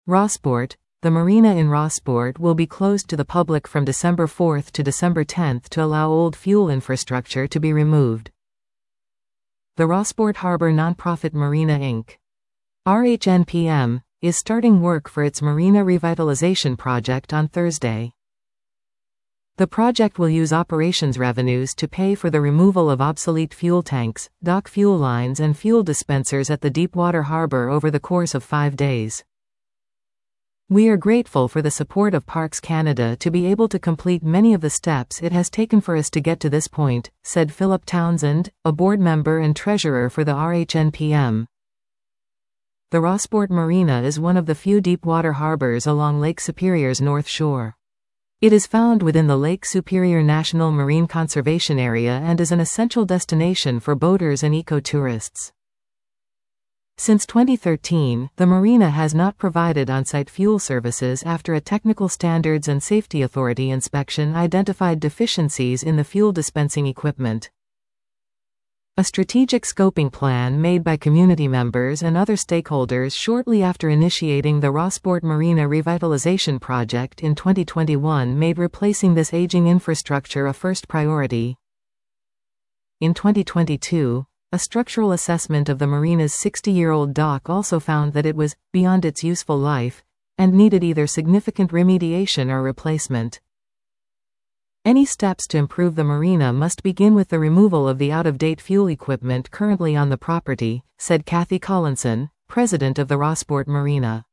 Rossport. The marina in Rossport will be closed to the public from December 4 to December 10 to allow old fuel infrastructure to be removed. The Rossport Harbor Nonprofit Marina Inc. RHNPM is starting work for its marina revitalization project on Thursday. The project will use operations revenues to pay for the removal of obsolete fuel tanks, dock fuel lines and fuel dispensers at the Deepwater Harbor over the course of 5 days. We are grateful for the support of Parks Canada to be able to complete many of the steps it has taken for us to get to this point, said Philip Townsend, a board member and treasurer for the RHNPM. The Rossport Marina is one of the few deepwater harbors along Lake Superior's north shore. It is found within the Lake Superior National Marine Conservation Area and is an essential destination for boaters and eco-tourists. Since 2013, the marina has not provided on-site fuel services after a Technical Standards and Safety Authority inspection identified deficiencies in the fuel dispensing equipment. A strategic scoping plan made by community members and other stakeholders shortly after initiating the Rossport Marina Revitalization Project in 2021 made replacing this aging infrastructure a first priority. In 2022, a structural assessment of the marina's 60-year-old dock also found that it was beyond its useful life and needed either significant remediation or replacement. Any steps to improve the marina must begin with the removal of the out-of-date fuel equipment currently on the property, said Kathy Collinson, president of the Rossport Marina.